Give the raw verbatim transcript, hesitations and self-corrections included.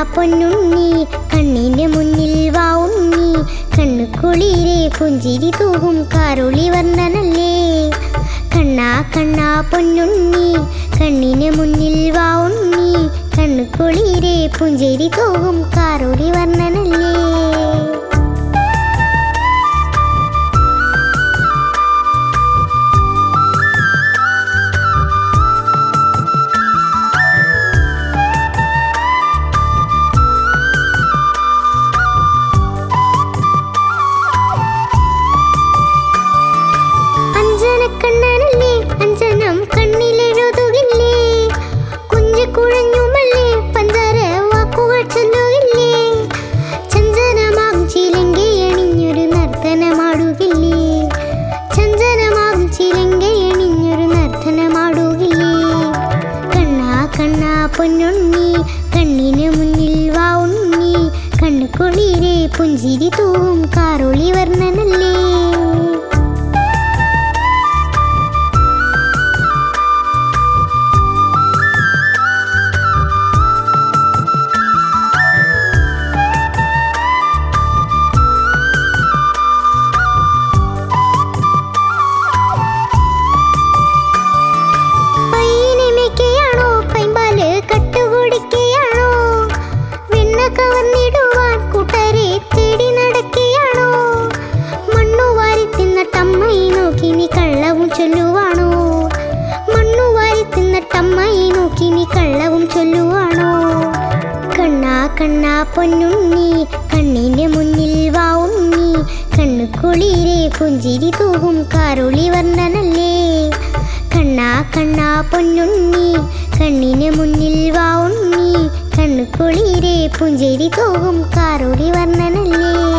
പൊന്നുണ്ണി കണ്ണിന്റെ മുന്നിൽ വാ ഉണ്ണി, കണ്ണു കുളിരെ പുഞ്ചിരി തൂകും കാരുളി വർണ്ണനല്ലേ. കണ്ണാ കണ്ണാ പൊന്നുണ്ണി കണ്ണിന് മുന്നിൽ വാ ഉണ്ണി, കണ്ണു കുളിരെ പുഞ്ചിരി തൂകും കാരുളി വർണ്ണനല്ലേ. കണ്ണനല്ലേ അഞ്ജനം കണ്ണിലെഴുതുകില്ലേ, കുഞ്ഞു കുഴഞ്ഞുമല്ലേ പഞ്ചാര വാക്കുകൾ ചൊല്ലുകില്ലേ. ചഞ്ചനമാകും ചിലങ്കയണിഞ്ഞൊരു നർത്തനമാടുകില്ലേ, ചഞ്ചനമാകും ചിലങ്കയണിഞ്ഞൊരു നർത്തനമാടുകില്ലേ. കണ്ണാ കണ്ണാ പൊന്നുണ്ണി കണ്ണിന് മുന്നിൽ വാ ഉണ്ണി, കണ്ണു കുളിരെ പുഞ്ചിരി തൂവും കാരുളി വർണ്ണനല്ലേ. ചൊല്ലുവാണോ മണ്ണു വാരി തിന്നിട്ടമ്മായി നോക്കി നീ കള്ളവും ചൊല്ലുവാണോ. കണ്ണാ കണ്ണാ പൊന്നുണ്ണി കണ്ണിന്റെ മുന്നിൽ വാ ഉണ്ണി, കണ്ണു കുളിരെ പുഞ്ചിരി തൂകും കാരുളി വർണ്ണനല്ലേ. കണ്ണാ കണ്ണാ പൊന്നുണ്ണി കണ്ണിന് മുന്നിൽ വാ ഉണ്ണി, കണ്ണു കുളിരെ പുഞ്ചിരി തൂകും കാരുളി വർണ്ണനല്ലേ.